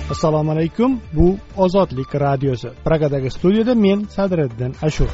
Assalomu alaykum. Bu Ozodlik radiosi. Pragadagi studiyada men Sadriddin Ashur.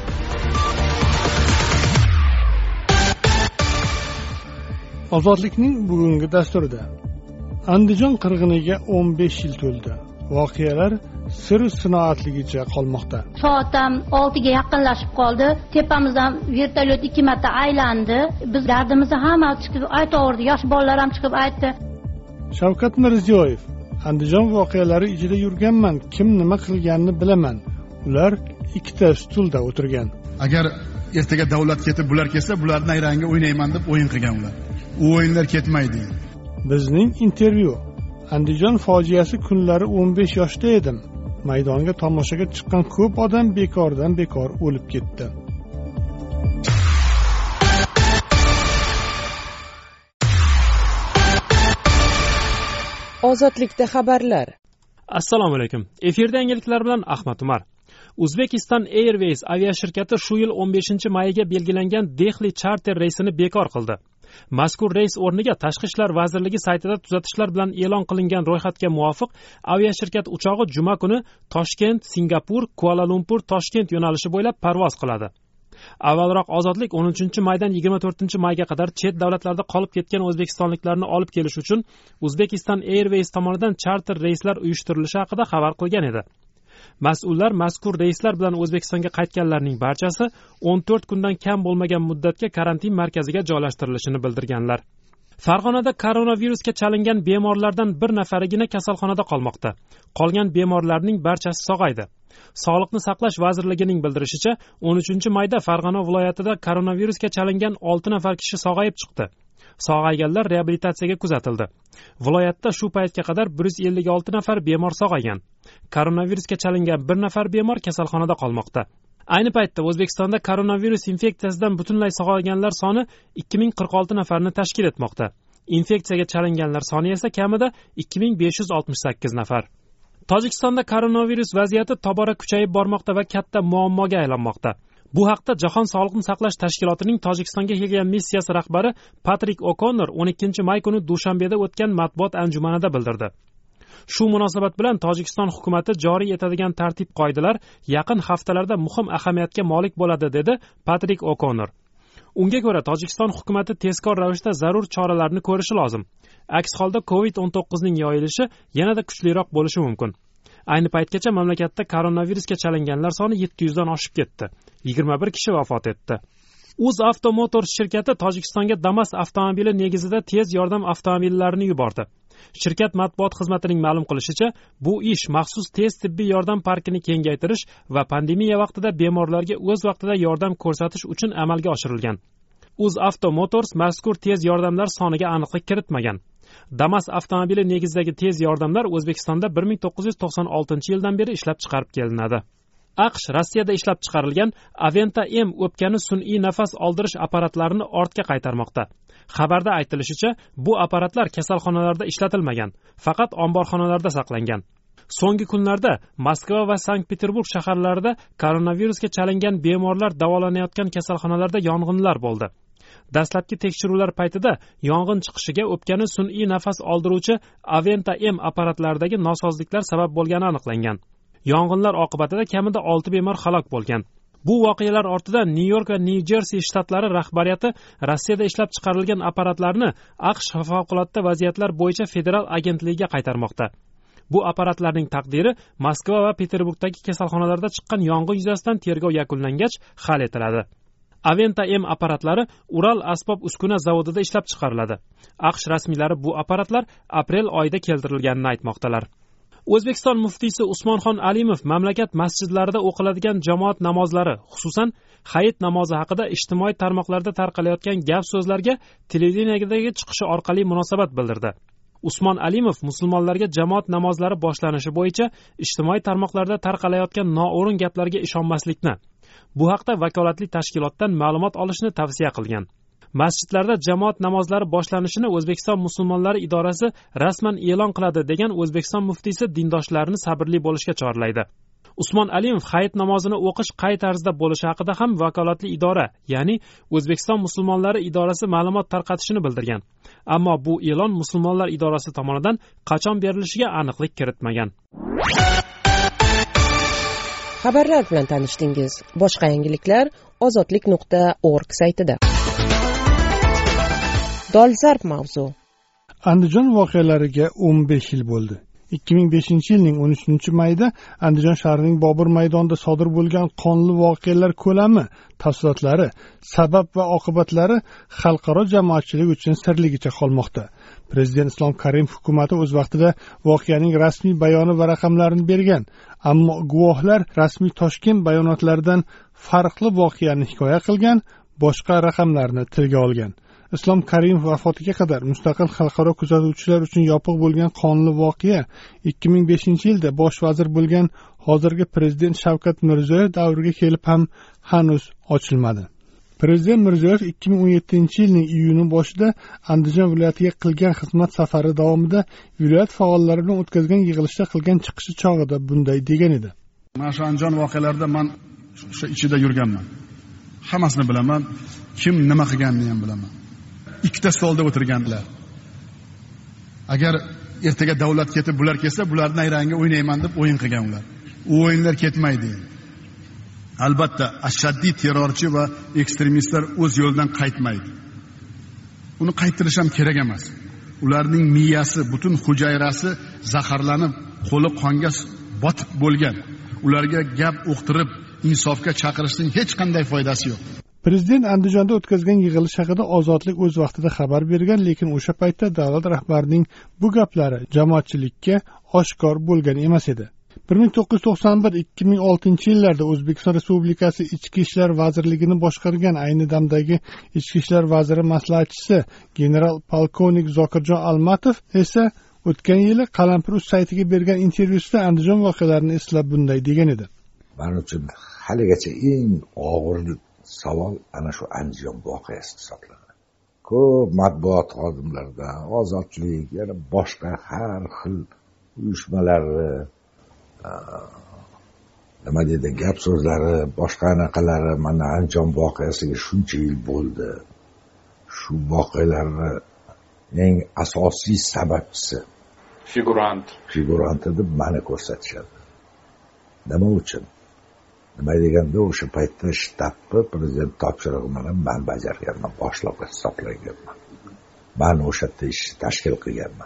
Ozodlikning bugungi dasturida Andijon qirg'iniga 15 yil to'ldi. Voqealar sir sinoatligicha qolmoqda. Soat 6 ga yaqinlashib qoldi. Tepamizdan vertolyot 2 marta aylandi. Biz dardimizni hamma chiqib aytaverdi. Yosh bolalar ham chiqib aytdi. Shavkat Mirziyoyev: Andijon voqealari ichida yurganman, kim nima qilganini bilaman. Ular ikkita stulda o'tirgan. Agar ertaga davlat ketib bular kelsa, bularning nayranga o'ynayman deb o'yin qilgan ular. U o'yinlar ketmaydi. Bizning intervyu: Andijon fojiasi kunlari 15 yoshda edim. Maydonga tomoshaga chiqqan ko'p odam bekordan bekor o'lib ketdi. Ozodlikda xabarlar. Assalomu alaykum. Efirda yangiliklar bilan Ahmad Umar. Uzbekistan Airways aviashirkati shu yil 15-mayga belgilangan Dehli charter reysini bekor qildi. Mazkur reys o'rniga Tashqi ishlar vazirligi saytida tuzatishlar bilan e'lon qilingan ro'yxatga muvofiq aviashirkat uchog'i juma kuni Toshkent, Singapur, Kuala-Lumpur, Toshkent yo'nalishi bo'ylab parvoz qiladi. Avvalroq Ozodlik 13-maydan 24-mayga qadar chet davlatlarda qolib ketgan o'zbekistonliklarni olib kelish uchun Uzbekistan Airways tomonidan charter reyslar uyushtirilishi haqida xabar qilgan edi. Mas'ullar mazkur reyslar bilan O'zbekistonga qaytganlarning barchasi 14 kundan kam bo'lmagan muddatga karantin markaziga joylashtirilishini bildirganlar. Farg'onada koronavirusga chalingan bemorlardan bir nafarigina kasalxonada qolmoqda. Qolgan bemorlarning barchasi sog'aydi. Sog'liqni saqlash vazirligining bildirishicha, 13-mayda Farg'ona viloyatida koronavirusga chalingan 6 nafar kishi sog'ayib chiqdi. Sog'ayganlar reabilitatsiyaga kuzatildi. Viloyatda shu paytga qadar 156 nafar bemor sog'aygan. Koronavirusga chalingan bir nafar bemor kasalxonada qolmoqda. Ayni paytda O'zbekistonda koronavirus infeksiyasidan butunlay sog'ayganlar soni 2046 nafarni tashkil etmoqda. Infeksiyaga chalinganlar soni esa kamida 2568 nafar. Tojikistonda koronavirus vaziyati tobora kuchayib bormoqda va katta muammoga aylanmoqda. Bu haqda Jahon sog'liqni saqlash tashkilotining Tojikistonga kelgan missiyasi rahbari Patrik O'Konnor 12-may kuni Dushanbeda o'tgan matbuot anjumanida bildirdi. Shu munosabat bilan Tojikiston hukumati joriy etadigan tartib-qoidalar yaqin haftalarda muhim ahamiyatga molik bo'ladi, dedi Patrik O'Konnor. Unga ko'ra, Tojikiston hukumatı tezkor ravishda zarur choralarni ko'rishi lozim. Aks holda COVID-19ning yoyilishi yanada kuchliroq bo'lishi mumkin. Ayni paytgacha mamlakatda koronavirusga chalinganlar soni 700 dan oshib ketdi. 21 kishi vafot etdi. UzAuto Motors shirkati Tojikistonga Damas avtomobili negizida tez yordam avtomobillarini yubordi. Shirkat matbuot xizmatining ma'lum qilishicha, bu ish maxsus tez tibbiy yordam parkini kengaytirish va pandemiya vaqtida bemorlarga o'z vaqtida yordam ko'rsatish uchun amalga oshirilgan. UzAuto Motors mazkur tez yordamlar soniga aniqlik kiritmagan. Damas avtomobili negizidagi tez yordamlar O'zbekistonda 1996-yildan beri ishlab chiqarib kelinadi. AQSh Rossiyada ishlab chiqarilgan Aventa M o'pkani sun'iy nafas oldirish apparatlarini ortga qaytarmoqda. Xabarda aytilishicha, bu apparatlar kasalxonalarda ishlatilmagan, faqat omborxonalarda saqlangan. So'nggi kunlarda Moskva va Sankt-Peterburg shaharlarida koronavirusga chalingan bemorlar davolanayotgan kasalxonalarda yong'inlar bo'ldi. Dastlabki tekshiruvlar paytida yong'in chiqishiga o'pkani sun'iy nafas oldiruvchi Aventa M apparatlaridagi nosozliklar sabab bo'lgani aniqlangan. Yong'inlar oqibatida kamida 6 bemor halok bo'lgan. Bu voqealar ortidan Nyu-York va Nyu-Jersi shtatlari rahbariyati Rossiyada ishlab chiqarilgan apparatlarni AQSh favqulodda vaziyatlar bo'yicha federal agentligiga qaytarmoqda. Bu apparatlarning taqdiri Moskva va Peterburgdagi kasalxonalarda chiqqan yong'in yuzasidan tergov yakunlangach hal etiladi. Aventa M apparatlari Ural asbob uskuna zavodida ishlab chiqariladi. AQSh rasmiylari bu apparatlar aprel oyida keltirilganini aytmoqdalar. O'zbekiston muftiysi Usmonxon Alimov mamlakat masjidlarida o'qiladigan jamoat namozlari, xususan hayit namozi haqida ijtimoiy tarmoqlarda tarqalayotgan gap so'zlarga televideniyadagi chiqishi orqali munosabat bildirdi. Usmon Alimov musulmonlarga jamoat namozlari boshlanishi bo'yicha ijtimoiy tarmoqlarda tarqalayotgan noo'rin gaplarga ishonmaslikni, bu haqda vakolatli tashkilotdan ma'lumot olishni tavsiya qilgan. Masjidlarda jamoat namozlari boshlanishini O'zbekiston musulmonlari idorasi rasman e'lon qiladi degan O'zbekiston muftiysi dindoshlarni sabrli bo'lishga chorlaydi. Usmon Alimov hayit namozini o'qish qay tarzda bo'lishi haqida ham vakolatli idora, ya'ni O'zbekiston musulmonlari idorasi ma'lumot tarqatishini bildirgan. Ammo bu e'lon musulmonlar idorasi tomonidan qachon berilishiga aniqlik kiritmagan. Xabarlar bilan tanishdingiz. Boshqa yangiliklar ozodlik.org saytida. Dolzarb mavzu. Andijon voqealariga 15 yil bo'ldi. 2005-yilning 13-mayida Andijon shahrining Bobur maydonida sodir bo'lgan qonli voqealar ko'lami, tafsilotlari, sabab va oqibatlari xalqaro jamoatchilik uchun sirligicha qolmoqda. Prezident Islom Karimov hukumati o'z vaqtida voqeaning rasmiy bayoni va raqamlarini bergan, ammo guvohlar rasmiy Toshkent bayonotlaridan farqli voqeani hikoya qilgan, boshqa raqamlarni tilga olgan. Islom Karimov vafotiga qadar mustaqil xalqaro kuzatuvchilar uchun yopiq bo'lgan qonli voqea 2005-yilda bosh vazir bo'lgan hozirgi prezident Shavkat Mirziyoyev davriga kelib ham hanuz ochilmadi. Prezident Mirziyoyev 2017-yilning iyuni boshida Andijon viloyatiga qilgan xizmat safari davomida viloyat faollari bilan o'tkazgan yig'ilishda qilgan chiqishi chog'ida bunday degan edi. Mana shu Andijon voqealarida men o'sha ichida yurganman. Hammasini bilaman, kim nima qilganini ham bilaman. Ikkita stolda o'tirganlar. Agar ertaga davlat ketib bular kelsa, bularning nayranga o'ynayman deb o'yin qilgan ular. U o'yinlar ketmaydi. Albatta, ashaddiy terrorchi va ekstremistlar o'z yo'lidan qaytmaydi. Uni qaytirish ham kerak emas. Ularning miyasi, butun hujayrasi zaharlanib, qo'li qonga botib bo'lgan. Ularga gap o'qtirib, insofga chaqirishning hech qanday foydasi yo'q. Prezident Andijonda o'tkazgan yig'ilish haqida Ozodlik o'z vaqtida xabar bergan, lekin o'sha paytda davlat rahbarining bu gaplari jamoatchilikka oshkor bo'lgan emas edi. 1991-2006 yillarda O'zbekiston Respublikasi Ichki ishlar vazirligini boshqargan ayni damdagi Ichki ishlar vaziri maslahatchisi general polkovnik Zokirjon Almatov esa o'tgan yili Qalampir.uz saytiga bergan intervyusida Andijon voqealarini eslab bunday degan edi. Men uchun haligacha eng og'ir savol ana shu Andijon voqeasi hisoblanadi. Ko'p matbuot xodimlaridan, ozodlik, yana boshqa har xil uyushmalari, nima deydi, gap so'zlari, boshqa anaqalari mana Andijon voqeasiga shuncha yil bo'ldi. Shu voqealarni eng asosiy sababchisi figurant deb mani ko'rsatishadi. Nima uchun? Nima deganda o'sha paytda shtabni prezident topshirig'i bilan men bajarganman, boshliq hisoblanganman. Men o'sha yerda ishni tashkil qilganman.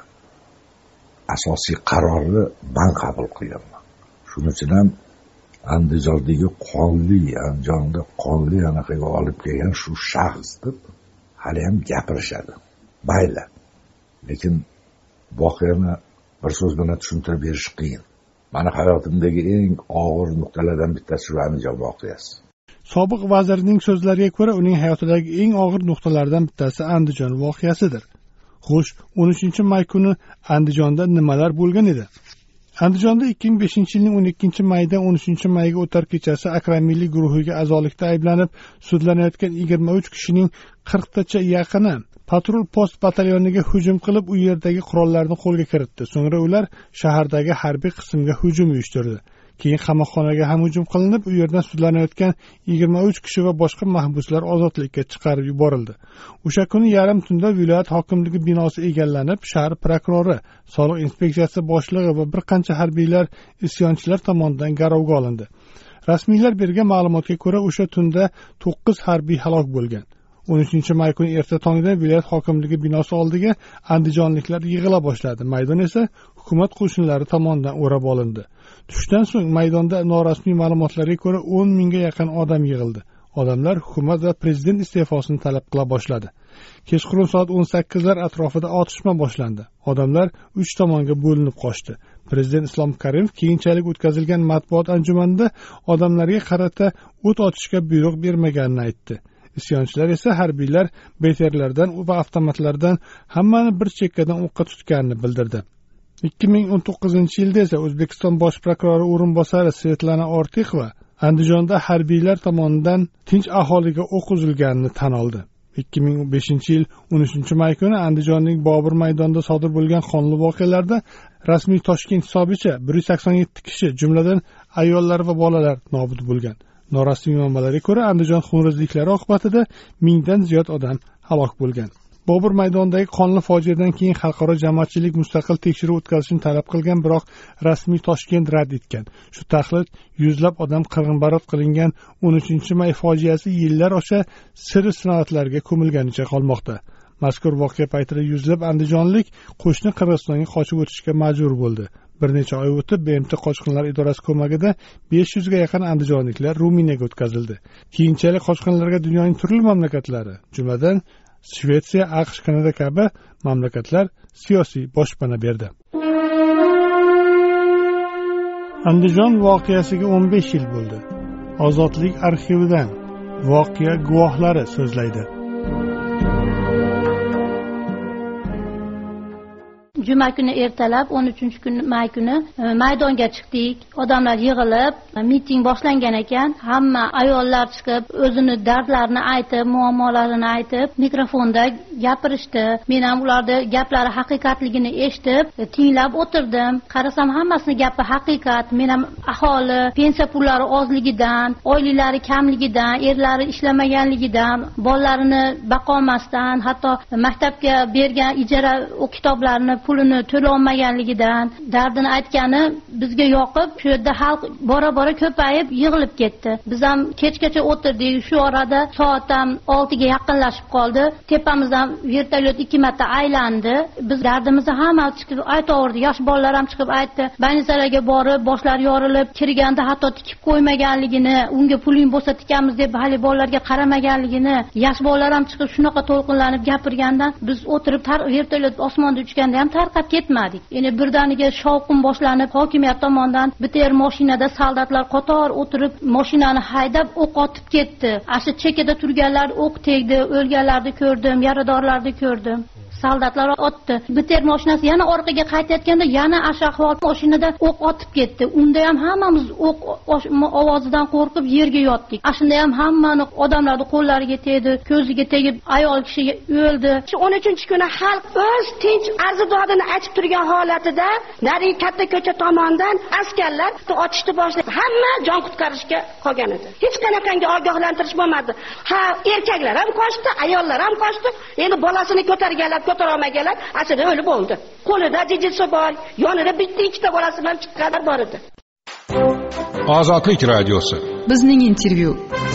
Asosiy qarorni men qabul qilganman. Shuning uchun ham Andijondagi Andijonda qonli anaqaga olib kelgan shu shaxs deb hali ham gapirishadi. Mayli. Lekin voqeani bir so'z bilan tushuntirib berish qiyin. Mani hayotimdagi eng og'ir nuqtalardan bittasi shu Andijon voqeasi. Sobiq vazirning so'zlariga ko'ra, uning hayotidagi eng og'ir nuqtalardan bittasi Andijon voqeasidir. Xo'sh, 13-may kuni Andijonda nimalar bo'lgan edi? Andijonda 2005-yilning 12-maydan 13-mayga o'tar kechasi akramiylik guruhiga a'zolikda ayblanib sudlanayotgan 23 kishining 40tacha yaqini patrul post batalyoniga hujum qilib, u yerdagi qurollarni qo'lga kiritdi. So'ngra ular shahardagi harbiy qismga hujum uyushtirdi. Keyin qamoqxonaga ham hujum qilinib, u yerdan sudlanayotgan 23 kishi va boshqa mahbuslar ozodlikka chiqarib yuborildi. O'sha kuni yarim tunda viloyat hokimligi binosi egallanib, shahar prokurori, soliq inspeksiyasi boshlig'i va bir qancha harbiylar isyonchilar tomonidan garovga olindi. Rasmiylar bergan ma'lumotga ko'ra, o'sha tunda 9 harbiy halok bo'lgan. 13-may kuni erta tongda viloyat hokimligi binosi oldiga andijonliklar yig'ila boshladi. Maydon esa hukumat qo'shinlari tomonidan o'rab olindi. Tushdan so'ng maydonda norasmiy ma'lumotlarga ko'ra 10 mingga yaqin odam yig'ildi. Odamlar hukumat va prezident iste'fosini talab qila boshladi. Kechqurun soat 18lar atrofida otishma boshlandi. Odamlar 3 tomonga bo'linib qochdi. Prezident Islom Karimov keyinchalik o'tkazilgan matbuot anjumanida odamlarga qarata o't ochishga buyruq bermaganini aytdi. Isyonchilar esa harbiylar beterlardan va avtomatlardan hammani bir chekkadan o'qqa tutganini bildirdi. 2019-yilda esa O'zbekiston bosh prokurori o'rinbosari Svetlana Ortiqova Andijonda harbiylar tomonidan tinch aholiga o'q uzilganini tan oldi. 2005 yil 13 may kuni Andijonning Bobur maydonida sodir bo'lgan qonli voqealarda rasmiy Toshkent hisobicha 187 kishi, jumladan ayollar va bolalar nobud bo'lgan. Norasmiy manbalarga ko'ra, Andijon xunrezliklari oqibatida 1000 dan ziyod odam halok bo'lgan. Bobur maydonidagi qonli fojiadan keyin xalqaro jamoatchilik mustaqil tekshiruv o'tkazishni talab qilgan, biroq rasmiy Toshkent rad etgan. Shu taxlit yuzlab odam qirg'inbarot qilingan 13 may fojiasi yillar osha sirli sinoatlarga ko'milganicha qolmoqda. Mazkur voqea paytida yuzlab andijonlik qo'shni Qirg'izistonga qochib o'tishga majbur bo'ldi. Bir necha oy o'tib, BMT qochqinlar idorasi ko'magida 500 ga yaqin andijonliklar Ruminiyaga o'tkazildi. Keyinchalik qochqinlarga dunyoning turli mamlakatlari, jumladan Shvetsiya, AQSh, Kanada kabi mamlakatlar siyosiy boshpana berdi. Andijon voqeasiga 15 yil bo'ldi. Ozodlik arxividan voqea guvohlari so'zlaydi. Juma kuni ertalab 13 may kuni maydonga chiqdik. Odamlar yig'ilib, miting boshlangan ekan. Hamma ayollar chiqib, o'zini dardlarini aytib, muammolarini aytib, mikrofonda gapirishdi. Men ham ularning gaplari haqiqatligini eshitib, tinglab o'tirdim. Qarasam, hammasini gapi haqiqat. Men ham aholi pensiya pullari ozligidan, oilalari kamligidan, erlari ishlamaganligidan, bolalarini baqolmasdan, hatto maktabga bergan ijara kitoblarini pulini to'la olmaganligidan dardini aytgani bizga yoqib, shu yerda xalq bora-bora ko'payib yig'ilib ketdi. Biz ham kechgacha o'tirdik. Shu orada soat ham 6 ga yaqinlashib qoldi. Tepamizdan vertolyot 2 marta aylandi. Biz dardimizni hamma chiqib aytaverdi. Yosh bolalar ham chiqib aytdi. Больницаlarga borib, boshlari yorilib, kirganda hatto tikib qo'ymaganligini, unga puling bo'lsa tikamiz deb hali bolalarga qaramaganligini, yosh bolalar ham chiqib shunaqa to'lqinlanib gapirgandan biz o'tirib vertolyot osmonda uchganda ham tarqab ketmadik. Endi birdaniga shovqin boshlanib, hokimiyat tomonidan bitta mashinada soldatlar qator o'tirib, mashinani haydab o'q otib ketdi. Asha chekada turganlar o'q tegdi, o'lganlarni ko'rdim, yaradorlarni ko'rdim. Soldatlar otdi. Bitter mashinasi yana orqaga qaytayotganda yana ashahvol mashinada o'q otib ketdi. Unda ham hammamiz o'q ovozidan qo'rqib yerga yotdik. Ashunda ham hammani odamlarning qo'llariga tegdi, ko'ziga tegib ayol kishi o'ldi. 13-kuni xalq o'z tinch arzidodini aytib turgan holatida nari katta ko'cha tomondan askarlar otishni boshladi. Hamma jon qutqarishga qolgan edi. Hech qanaqangi ogohlantirish bo'lmadi. Ha, erkaklar ham qochdi, ayollar ham qochdi. Endi bolasini ko'targanlar ko'tarolmaganlar aslida o'lib bo'ldi. Qo'lida jijisi bor, yonida bitta ikkita bolasi bilan chiqqanlar bor edi. Ozodlik radiosi. Bizning intervyu.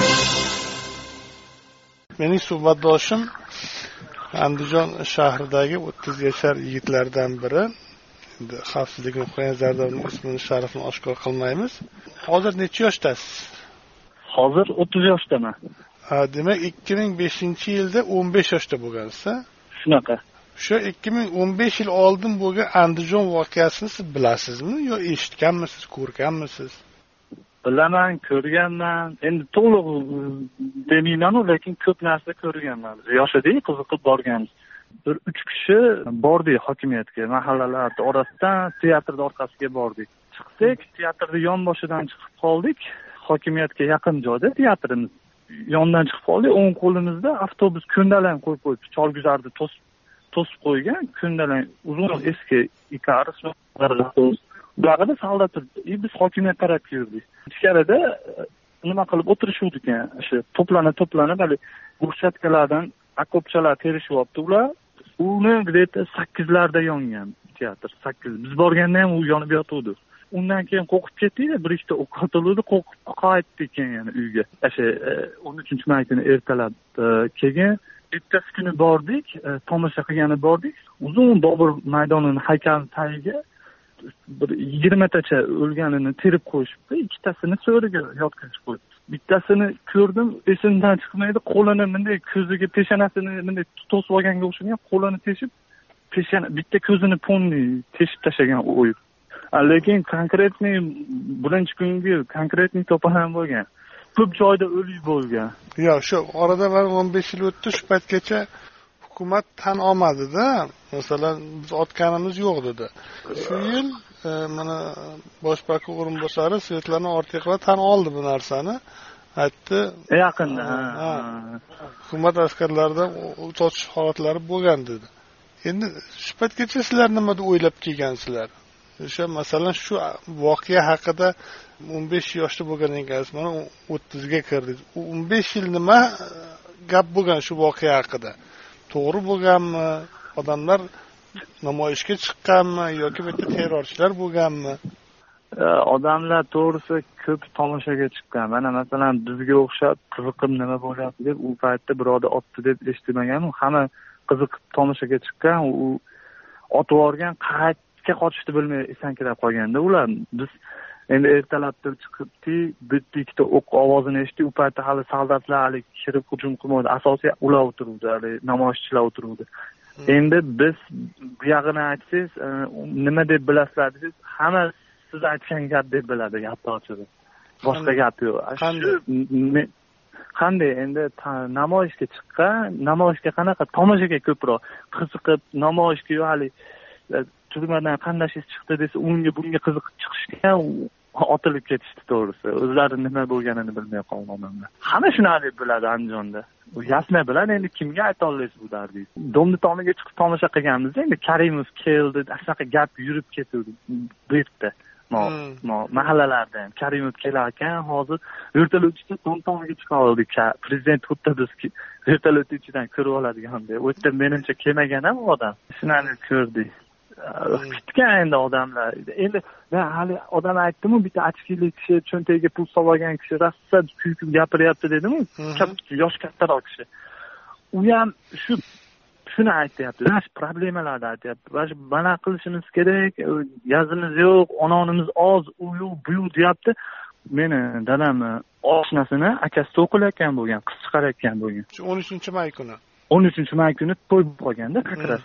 Mening suhbatdoshim Andijon shahridagi 30 yashar yigitlardan biri. Endi xavfsizlik nuqtai nazaridan ismini, sharafini oshkor qilmaymiz. Hozir necha yoshdasiz? Hozir 30 yoshdaman. Demak 2005-yilda 15 yoshda bo'lgansiz-a? Shunaqa. Shu 2015 yil oldin bo'lgan Andijon voqeasini siz bilasizmi yo eshitganmisiz, ko'rganmisiz? Bilaman, ko'rganman. Endi to'liq demayman, lekin ko'p narsa ko'rganman. Yoshidek qiziqib borganmiz. Bir 3 kishi bordik hokimiyatga, mahallalar orasidan teatrning orqasiga bordik. Chiqdik, teatrning yonboshidan chiqib qoldik. Hokimiyatga yaqin joyda teatrimiz. Yondan chiqib qoldik, o'ng qo'limizda avtobus ko'ndalang qo'yib qo'yib, cholguzarni to'sib qo'ygan, ko'ndalang uzun eski Icarus ularida soldat turibdi. Biz hokimiyat tarafga yurdik. Ichkarida nima qilib o'tirishuvdik ekan, o'sha to'planib hali go'shatkalardan akopchalar terishyapti ular. Uni где-то 8larda yongan teatr, 8. Biz borganda ham u yonib yotuvdi. Undan keyin qo'rqib ketdik-da, bir ikkita o'q otildi, qo'rqib qaytdik yana uyga. O'sha 13 may kuni ertalab keyin ertasi kuni bordik, tomosha qilgani bordik. Uzun Bobur maydonining haykali tagiga bir 20 tacha o'lganini terib qo'yishibdi, ikkitasini so'riga yotqizib qo'ydi. Bittasini ko'rdim, esimdan chiqmaydi, qo'lini bunday ko'ziga peshonasini bunday to'sib olganga o'xshagan, qo'lini teshib, bitta ko'zini ponni teshib tashlagan o'yib. Lekin konkretniy birinchi kungi konkretniy to'polon bo'lgan. Ko'p joyda o'lik bo'lgan. Yo'q, shu orada 15 yil o'tdi, shu paytgacha hukumat tan olmadi-da. Masalan, biz otganimiz yo'q dedi. Shu yil mana bosh prokuror o'rinbosari Svetlana Ortiqova tan oldi bu narsani. aytdi. Yaqinda. Hukumat askarlaridan o't ochish holatlari bo'lgan dedi. Endi shu paytgacha sizlar nima deb o'ylab kelgansizlar? O'sha masalan shu voqea haqida 15 yoshda bo'lgan ekansiz, mana 30 ga kirdingiz. 15 yil nima gap bo'lgan shu voqea haqida? To'g'ri bo'lganmi? Odamlar namoyishga chiqqanmi yoki bu yerda terrorchilar bo'lganmi? Odamlar to'g'risi ko'p tomoshaga chiqqan. Mana masalan bizga o'xshab qiziqib nima bo'lyapti deb u paytda birovda otdi deb eshitmagan. Hamma qiziqib tomoshaga chiqqan. U otib yuborgan, qayerga qochishni bilmay esankirab qolganda ular. Biz endi ertalabda chiqibdi, bitta ikkita o'q ovozini eshitdik. U paytda hali soldatlar kirib hujum qilmadi. Asosiy ular o'tiruvdi, namoyishchilar o'tiruvdi. Endi biz bu yog'ini aytsangiz, nima deb bilasizlar desiz, hamma siz aytgan gap deb biladi, gapni ochadi. Boshqa gap yo'q. Qanday endi namoyishga chiqqan, namoyishga qanaqa tomoshaga ko'proq qiziqib, namoyishga hali turmadan qandashingiz chiqdi desa, unga bunga qiziqib chiqishgan, otilib ketishdi to'g'risi. O'zlari nima bo'lganini bilmay qolganlar. Hamma shuni deb biladi Andijonda. U yasna bilan endi kimga ayta olasiz bu dardingiz? Domni tomiga chiqib tomosha qilganmiz, endi Karimov keldi, shunaqa gap yurib ketdi bu yerda. Mahallalarda ham Karimov kelar ekan, hozir vertolyotda to'ntomiga chiqa oldik. Prezident xuddi biz vertolyot ichidan ko'rib oladigandek. U yerda menimcha kelmagan ham odam. Shuni ko'rdik. Kitgan endi odamlar. Endi men hali odam aytdim-ku, bitta achkili kishi, cho'ntagiga pul solgan kishi rassa kuyib gapiryapti dedim-ku. Yosh kattaroq kishi. U ham shuni aytyapti. Mana problemalarni aytyapti. Mana qilishimiz kerak, gazimiz yo'q, ononimiz oz, u yo'q, bu yo'q deyapti. Meni dadam oshnasini akasi o'qilayotgan bo'lgan, qiz chiqarayotgan bo'lgan. 13-may kuni. 13-may kuni to'y bo'lib qolganda Qaqras.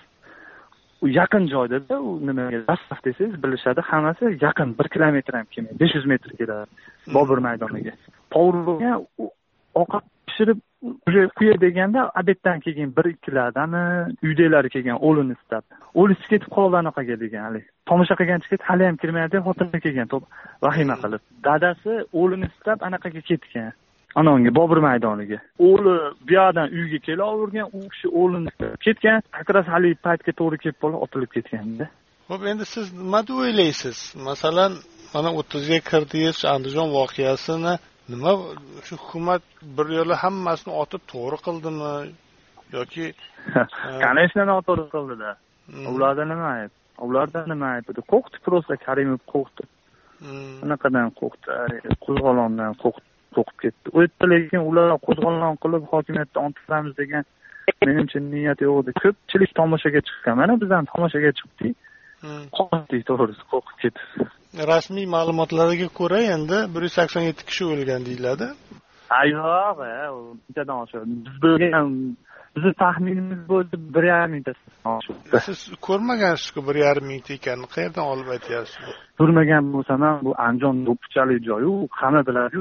U yaqin joyda-da, u nimaga Rasaf desangiz bilishadi, hammasi yaqin 1 kilometr ham kelmaydi, 500 metr keladi Bobur maydoniga. Povurga ovqat pishirib qo'ya deganda, obeddan kelgan 1-2lardami, uydalari kelgan o'lini istab. O'lisi ketib qoldi anaqaga degan hali. Tomosha qilgan chiqib, hali ham kirmaydi, xotinga kelgan, vahima qilib. Dadasi o'lini istab anaqaga ketgan. Anonga Bobur maydoniga. O'g'li bu yerdan uyga kelavergan, u kishi o'g'lini ketgan, Qaqras hali paytga to'g'ri kelib qolib otilib ketganda. Xo'p, endi siz nima deb o'ylaysiz? Masalan, mana 30 ga kirdingiz, Andijon voqeasini nima shu hukumat bir yo'la hammasini otib to'g'ri qildimi yoki Kanishni noto'g'ri qildi-da. Ularda nima ayb? Ularda nima ayb? Qo'rqdi, prosta Karimov qo'rqdi. Anaqadan qo'rqdi, qo'zg'olondan qo'rqdi. Qo'rqib ketdi. U yerda lekin ular qo'zg'olon qilib hokimiyatdan ontiramiz degan menimcha niyat yo'q edi. Ko'pchilik tomoshaga chiqqan. Mana biz ham tomoshaga chiqdik. Qo'rqdik to'g'risi, qo'rqib ketdi. Rasmiy ma'lumotlarga ko'ra endi 187 kishi o'lgan deyiladi. Yo'q, bunchadan oshadi. Biz bilgan, bizni taxminimiz bo'ldi 1,5 mingta. Siz ko'rmagansiz-ku 1,5 mingta ekanini, qayerdan olib aytyapsiz? Ko'rmagan bo'lsam ham bu Andijon do'ppichalik joy-ku, hamma biladi-ku,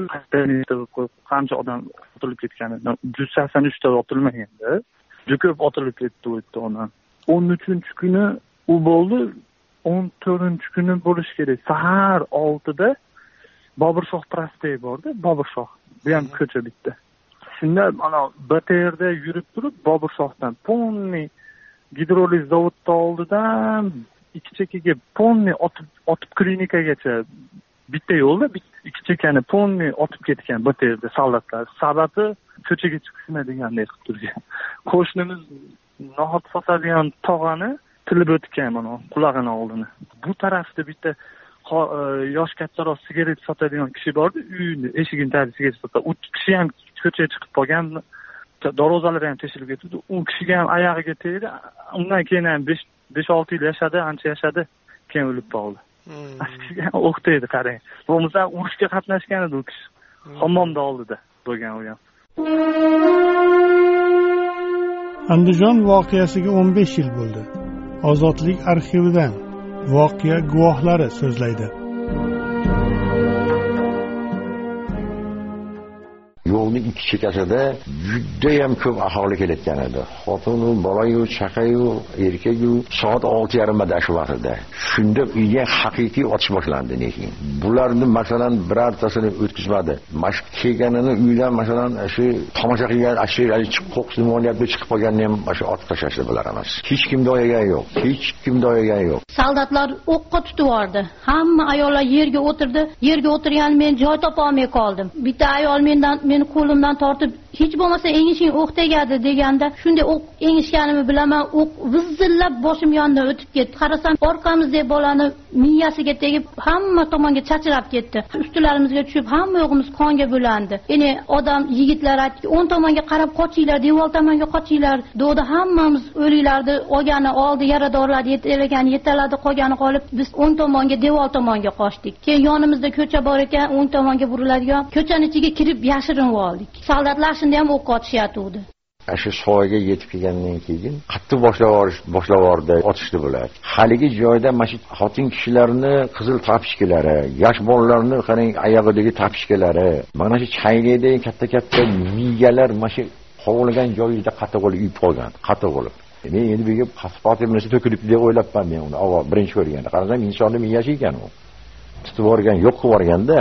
qancha odam otilib ketganini. 183 ta otilmaganda, juda ko'p otilib ketdi u yerda onam. 13-kuni u bo'ldi, 14-kuni bo'lish kerak. Sahar 6da Boburshoh prospekt bordi, Boburshoh. Bu ham ko'cha bitta. Shunda mana BTRda yurib turib, Boburshohdan ponni gidroliz zavodda oldidan ikki chekkaga ponni otib klinikagacha bitta yo'lda ikki chekkani ponni otib ketgan BTRda soldatlar. Sababi ko'chaga chiqishma deganday qilib turgan. Qo'shnimiz nohaq sotadigan tog'ani tilib o'tgan mana qulog'ini oldini. Bu tarafda bitta yosh kattaroq sigaret sotadigan kishi bordi, uyni eshigini tagida sigaret sotadi. U kishi ham ko'chaga chiqib qolgan, darvozalari ham teshilib ketdi. U kishiga ham oyog'iga tegdi. Undan keyin ham 5-6 yil yashadi, ancha yashadi, keyin o'lib qoldi. O'qitaydi, qarang. Bo'lmasa urushga qatnashgan edi u kishi. Hammomda oldida bo'lgan u ham. Andijon voqeasiga 15 yil bo'ldi. Ozodlik arxividan voqea guvohlari so'zlaydi. Yo'lni yo'lni ikki chekkasida judayam ko'p aholi kelayotgan edi. Xotinu, bolayu, chaqayu, erkagu soat 6:30da shu vaqtda. Shunda uyga haqiqiy otish boshlandi lekin. Bularni masalan birortasini o'tkazmadi. Mash kelganini uydan masalan shu tomosha qilgan ashirali chiqib qo'qsin o'ynayapti chiqib qolganini ham shu otib tashlashdi bular emas. Hech kim doyagan yo'q. Hech kim doyagan yo'q. Soldatlar o'qqa tutib yubordi. Hamma ayollar yerga o'tirdi. Yerga o'tirgan men joy topa olmay qoldim. Bitta ayol meni qo'limdan tortib, hech bo'lmasa engishing o'q tegadi deganda, shunday o'q engishganimni bilaman, o'q vizillab boshim yonidan o'tib ketdi. Qarasam, orqamizda bolani miyasiga tegib, hamma tomonga chachirab ketdi. Ustularimizga tushib, hamma yo'g'imiz qonga bo'landi. Ya'ni odam, yigitlar aytdi, 10 tomonga qarab qochinglar, devor tomonga qochinglar. Do'da hammamiz o'liklarni olgani oldi, yaradorlarni yetaladi, qolgani qolib, biz 10 tomonga, devor tomonga qochdik. Keyin yonimizda ko'cha bor ekan, 10 tomonga buriladigan ko'chaning ichiga kirib yashirinib oldik. Soldatlar shunda ham o'q otishyapti. Shu soyga yetib kelgandan keyin qattiq boshlab yubordi, otishdi bular. Haligi joyda masjid xotin kishilarni qizil tapishkalari, yosh bolalarni qarang oyog'idagi tapishkalari, mana shu chaynakdagi katta migalar masjid qovlagan joyida qattiq bo'lib uyib qolgan, qattiq bo'lib. Men endi bu yerga pasportimni to'kilib deb o'ylabman men uni. Avval birinchi ko'rganda qarasam insonni miyasi ekan u. Tutib yuborgan, yo'q qilib yuborganda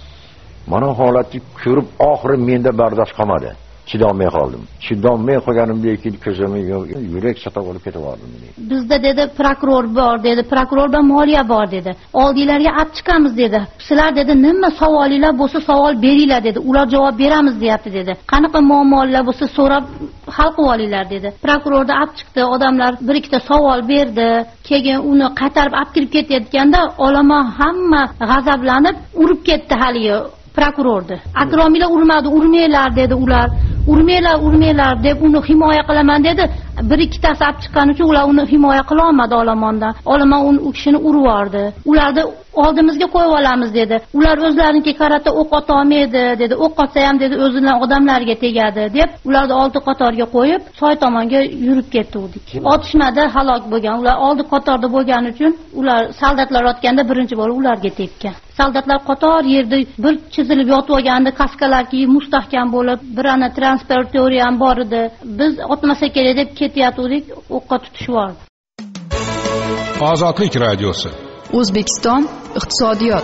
mana holatni ko'rib oxiri menda bardosh qolmadi. Chidolmay qoldim. Chidolmay qolganimdan keyin ko'zimni yurak satib olib ketib oldim. Bizda dedi prokuror bor dedi, prokuror va moliya bor dedi. Oldinglarga olib chiqamiz dedi. Sizlar dedi nima savolinglar bo'lsa savol beringlar dedi. Ular javob beramiz deyapti dedi. Qanaqa muammolar bo'lsa so'rab hal qilib olinglar dedi. Prokurorda olib chiqdi, odamlar bir ikkita savol berdi. Keyin uni qaytarib olib kirib ketayotganda olomon hamma g'azablanib urib ketdi haligi prokurorni. Akromiylar urmadi, urmanglar dedi ular. Urmanglar deb uni himoya qilaman dedi. Bir ikkitasi olib chiqqani uchun ular uni himoya qila olmadi olomondan. Olomon u kishini urib yubordi. Ularni oldimizga qo'yib olamiz dedi. Ular o'zlariga qarata o'q ota olmaydi dedi. O'q otsa ham dedi o'zining odamlariga tegadi deb ularni oldi qatorga qo'yib, soy tomonga yurib ketdik. Otishmada halok bo'lgan. Ular oldi qatorda bo'lgani uchun ular soldatlar otganda birinchi bo'lib ularga tekkan. Soldatlar qator yerda bir chizilib yotib olganda kaskalar kiyib mustahkam bo'lib, bir ana transportoriya ham bor edi. Biz otmasa kerak deb ketayotdik, o'qqa tutishib oldi. Ozodlik radiosi. O'zbekiston iqtisodiyot.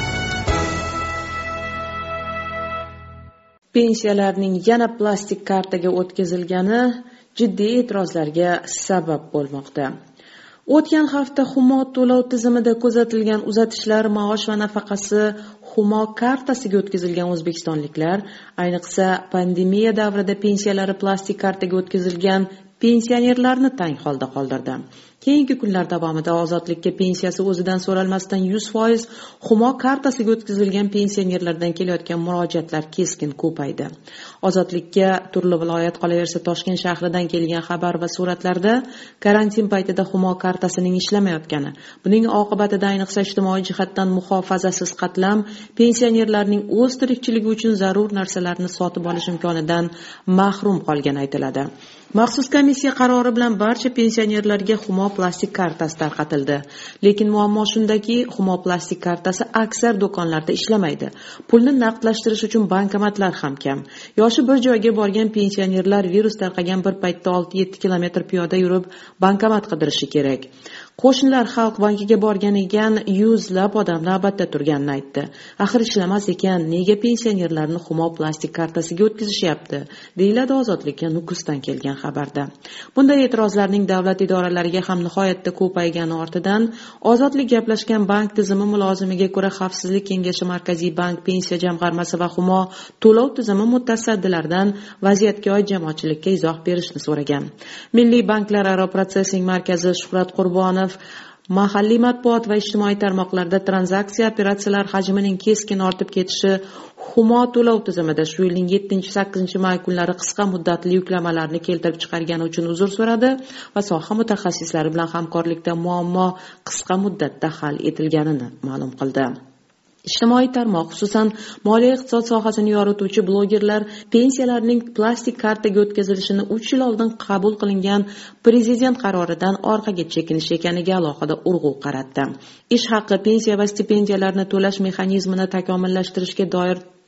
Pensiyalarning yana plastik kartaga o'tkazilgani jiddiy e'tirozlarga sabab bo'lmoqda. O'tgan hafta Humo to'lov tizimida kuzatilgan uzatishlar, maosh va nafaqasi Humo kartasiga o'tkazilgan o'zbekistonliklar, ayniqsa pandemiya davrida pensiyalari plastik kartaga o'tkazilgan pensionerlarni tang holda qoldirdi. Keyingi kunlar davomida ozodlikka pensiyasi o'zidan so'ralmasdan 100% Humo kartasiga o'tkazilgan pensionerlardan kelayotgan murojaatlar keskin ko'paydi. Ozodlikka turli viloyat, qolaversa Toshkent shahridan kelgan xabar va suratlarda karantin paytida Humo kartasining ishlamayotgani, buning oqibatida ayniqsa ijtimoiy jihatdan muhofazasiz qatlam pensionerlarning o'z tirikchiligi uchun zarur narsalarni sotib olish imkonidan mahrum qolgani aytiladi. Maxsus komissiya qarori bilan barcha pensionerlarga Humo plastik kartasi tarqatildi. Lekin muammo shundaki, Humo plastik kartasi aksar do'konlarda ishlamaydi. Pulni naqdlashtirish uchun bankomatlar ham kam. Yoshi bir joyga borgan pensionerlar virus tarqagan bir paytda 6-7 kilometr piyoda yurib bankomat qidirishi kerak. Qo'shnilar Xalq bankiga borgan ekan, yuzlab odam navbatda turganini aytdi. Axir ishlamas ekan, nega pensionerlarni Humo plastik kartasiga o'tkazishyapti? Deyiladi Ozodlikka Nukusdan kelgan xabarda. Bunday e'tirozlarning davlat idoralariga ham nihoyatda ko'paygani ortidan Ozodlik gaplashgan bank tizimi mulozimiga ko'ra Xavfsizlik kengashi Markaziy bank pensiya jamg'armasi va Humo to'lov tizimi mutasaddilaridan vaziyatga oid jamoatchilikka izoh berishni so'ragan. Milliy banklararo protsessing markazi Shuhrat Qurbonov mahalliy matbuot va ijtimoiy tarmoqlarda tranzaksiya operatsiyalar hajmining keskin ortib ketishi Humo to'lov tizimida shu yilning 7-8 may kunlari qisqa muddatli yuklamalarni keltirib chiqargani uchun uzr so'radi va soha mutaxassislari bilan hamkorlikda muammo qisqa muddatda hal etilganini ma'lum qildi. Ijtimoiy tarmoq, xususan moliya iqtisod sohasini yorituvchi blogerlar pensiyalarning plastik kartaga o'tkazilishini 3 yil oldin qabul qilingan prezident qaroridan orqaga chekinish ekaniga alohida urg'u qaratdi. Ish haqi, pensiya va stipendiyalarni to'lash mexanizmini takomillashtirishga doir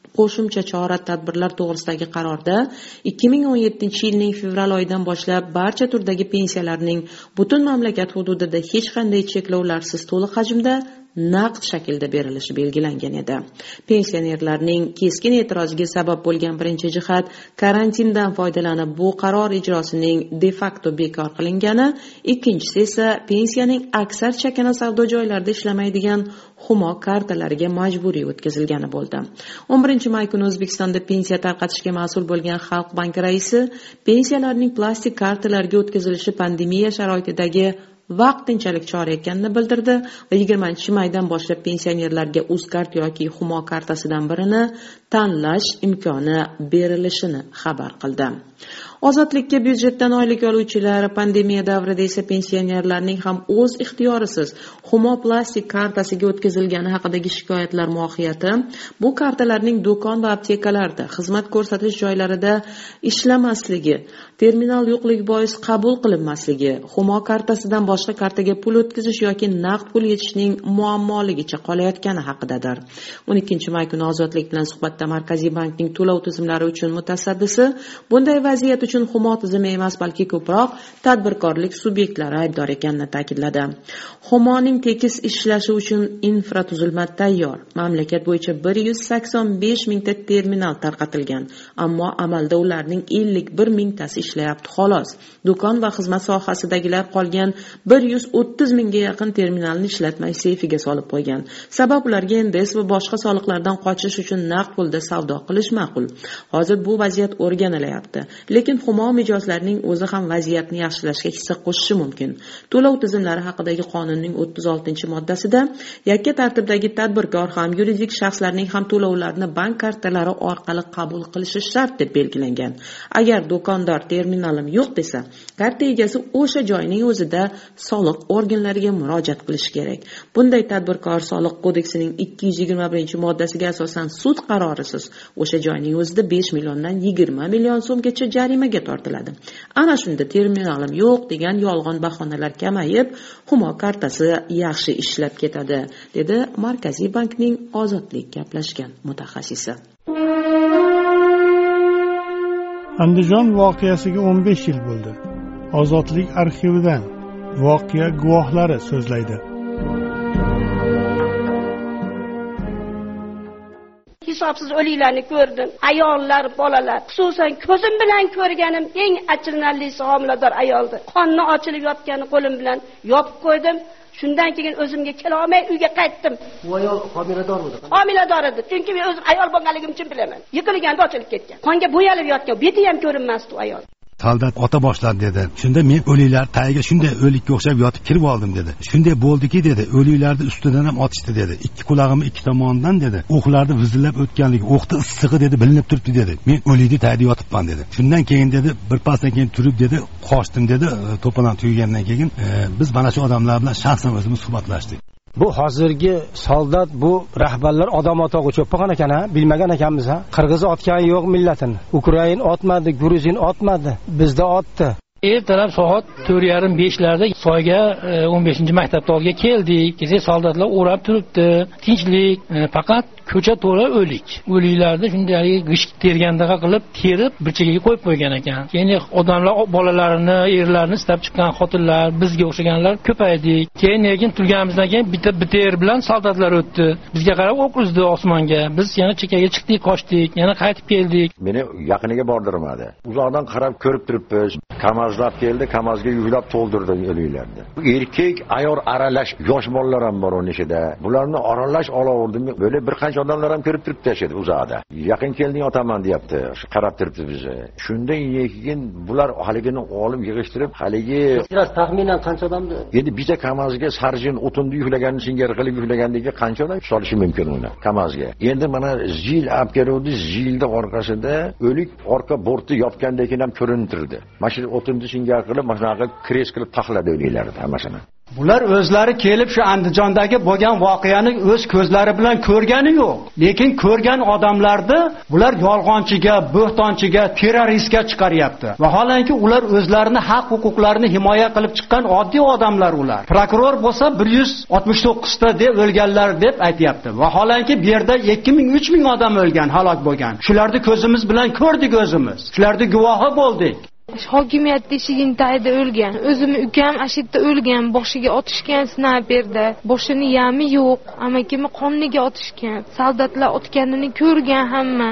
qo'shimcha chora-tadbirlar to'g'risidagi qarorda 2017-yilning fevral oyidan boshlab barcha turdagi pensiyalarning butun mamlakat hududida hech qanday cheklovlarsiz to'liq hajmda naqd shaklda berilishi belgilangan edi. Pensionerlarning keskin e'tiroziga sabab bo'lgan birinchi jihat karantindan foydalanib bu qaror ijrosining de facto bekor qilingani, ikkinchisi esa pensiyaning aksar chakana savdo joylarida ishlamaydigan Humo kartalariga majburiy o'tkazilgani bo'ldi. 11-may kuni O'zbekistonda pensiya tarqatishga mas'ul bo'lgan Xalq banki raisi pensiyalarning plastik kartalarga o'tkazilishi pandemiya sharoitidagi vaqtinchalik chora ekanini bildirdi va 20-maydan boshlab pensionerlarga Uzkart yoki Humo kartasidan birini tanlash imkoni berilishini xabar qildi. Ozodlikka byudjetdan oylik oluvchilar, pandemiya davrida esa pensionerlarning ham o'z ixtiyorisiz Humo plastik kartasiga o'tkazilgani haqidagi shikoyatlar mohiyati bu kartalarning do'kon va aptekalarda, xizmat ko'rsatish joylarida ishlamasligi, terminal yo'qligi bois qabul qilinmasligi, Humo kartasidan boshqa kartaga pul o'tkazish yoki naqd pul yetishning muammoligicha qolayotgani haqidadir. 12-may kuni Ozodlik bilan suhbatda Markaziy bankning to'lov tizimlari uchun mutasaddisi bunday vaziyat uchun Humo tizimi emas, balki ko'proq tadbirkorlik subyektlari aybdor ekanini ta'kidladi. Humoning tekis ishlashi uchun infratuzilma tayyor. Mamlakat bo'yicha 185 mingta terminal tarqatilgan, ammo amalda ularning 51 mingtasi ishlayapti xolos. Do'kon va xizmat sohasidagilar qolgan 130 mingga yaqin terminalni ishlatmay seyfiga solib qo'ygan. Sabab ularga NDS va boshqa soliqlardan qochish uchun naqd pulda savdo qilish ma'qul. Hozir bu vaziyat o'rganilyapti. Lekin Humo mijozlarining o'zi ham vaziyatni yaxshilashga hissa qo'shishi mumkin. To'lov tizimlari haqidagi qonunning 36-moddasida yakka tartibdagi tadbirkor ham yuridik shaxslarning ham to'lovlarni bank kartalari orqali qabul qilishi shart deb belgilangan. Agar do'kondor terminalim yo'q desa, karta egasi o'sha joyning o'zida soliq organlariga murojaat qilishi kerak. Bunday tadbirkor soliq kodeksining 221-moddasiga asosan sud qarorisiz o'sha joyning o'zida 5 milliondan 20 million so'mgacha jarimaga tortiladi. Ana shunda terminalim yo'q degan yolg'on bahonalar kamayib, Humo kartasi yaxshi ishlab ketadi, dedi Markaziy bankning Ozodlik gaplashgan mutaxassisi. Andijon voqeasiga 15 yil bo'ldi. Ozodlik arxividan voqea guvohlari so'zlaydi. Hisobsiz o'liklarni ko'rdim. Ayollar, bolalar, xususan ko'zim bilan ko'rganim eng achinarlisi homilador ayoldi. Qonni ochilib yotgani qo'lim bilan yopib qo'ydim. Shundan keyin o'zimga kela olmay uyga qaytdim. Bu ayol homiladormidi? Homilador edi. Chunki men o'zim ayol bo'lganligim uchun bilaman. Yiqilganda ochilib ketgan. Qonga bo'yalib yotgan, beti ham ko'rinmasdi u ayol. Soldat ota boshladi dedi. Shunda men o'liklar tagiga shunday o'likka o'xshab yotib kirib oldim dedi. Shunday bo'ldiki dedi, o'liklarni ustidan ham otishdi dedi. Ikki qulog'imni ikki tomonidan dedi, o'qlarni vizillab o'tganligi, o'qni issig'i dedi bilinib turibdi dedi. Men o'likni tagida yotibman dedi. Shundan keyin dedi, bir pasdan keyin turib dedi, qochdim dedi. To'polon tugagandan keyin biz mana shu odamlar bilan shaxsan o'zimiz suhbatlashdik. Bu hozirgi soldat, bu rahbarlar odam otog'i cho'ppagan ekan, bilmagan ekanmiz. Qirg'iz otgani yo'q millatini. Ukrain otmadi, Gruzin otmadi, bizda otdi. Ertalab soat 4:30-5larda soyga 15-maktabda oldiga keldik. Kecha soldatlar o'rab turibdi. Tinchlik, faqat ko'cha to'la o'lik. O'liklarni shunday g'isht tergandaqa qilib terib bir chekkaga qo'yib qo'ygan ekan. Keyin odamlar bolalarini, erlarini istab chiqqan xotinlar, bizga o'xshaganlar ko'paydik. Keyin turganimizdan keyin bitter bilan soldatlar o'tdi. Bizga qarab o'q uzdi osmonga. Biz yana chekkaga chiqdik, qochdik, yana qaytib keldik. Meni yaqiniga bordirmadi. Uzoqdan qarab ko'rib turibmiz. Kamazlab keldi, Kamazga yuklab to'ldirdi o'liklarni. Erkak, ayol aralash, yosh bolalar ham bor o'ning ichida. Bularni aralash olaverdim. Böyle bir qancha odamlar ham ko'rib turibdi ashada uzoqda. Yaqin kelding otaman deyapti. Qarab turibdi bizni. Shundan keyin bular haligini olib yig'ishtirib, haligi biraz taxminan qancha odamdi? Endi biza Kamazga sarjin o'tinni yuklaganini singari qilib yuklagandagi qancha odam solishi mumkin uni Kamazga. Endi mana zil olib keluvdi, zilda orqasida o'lik orqa bortni yopgandan keyin ham ko'rintirdi. Mashina o'tin o'zini singar qilib mana shunaqa kres qilib taxladi o'liklarni hammasini. Bular o'zlari kelib shu Andijondagi bo'lgan voqeani o'z ko'zlari bilan ko'rgani yo'q. Lekin ko'rgan odamlarni bular yolg'onchiga, bo'xtonchiga, terroristga chiqaryapti. Vaholanki ular o'zlarini haq-huquqlarini himoya qilib chiqqan oddiy odamlar ular. Prokuror bo'lsa 169 ta deb o'lganlar deb aytayapti. Vaholanki bu yerda 2000-3000 odam o'lgan, halok bo'lgan. Shularni ko'zimiz bilan ko'rdik o'zimiz. Shularni guvohi bo'ldik. Hokimiyat teshigini tagida o'lgan. O'zimni ukam ashitda o'lgan, boshiga otishgan snayperda. Boshini yami yo'q, amakimni qoniga otishgan. Soldatlar otganini ko'rgan hamma.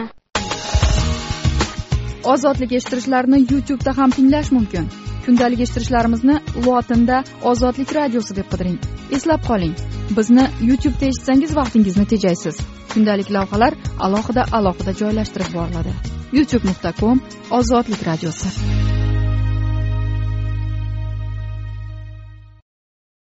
Ozodlik eshittirishlarni YouTube'da ham tinglash mumkin. Kundalik eshittirishlarimizni lotinda Ozodlik radiosi deb qidiring. Eslab qoling, bizni YouTube'da eshitsangiz vaqtingizni tejaysiz. Kundalik lavhalar alohida joylashtirib boriladi. youtube.com Ozodlik radiosi.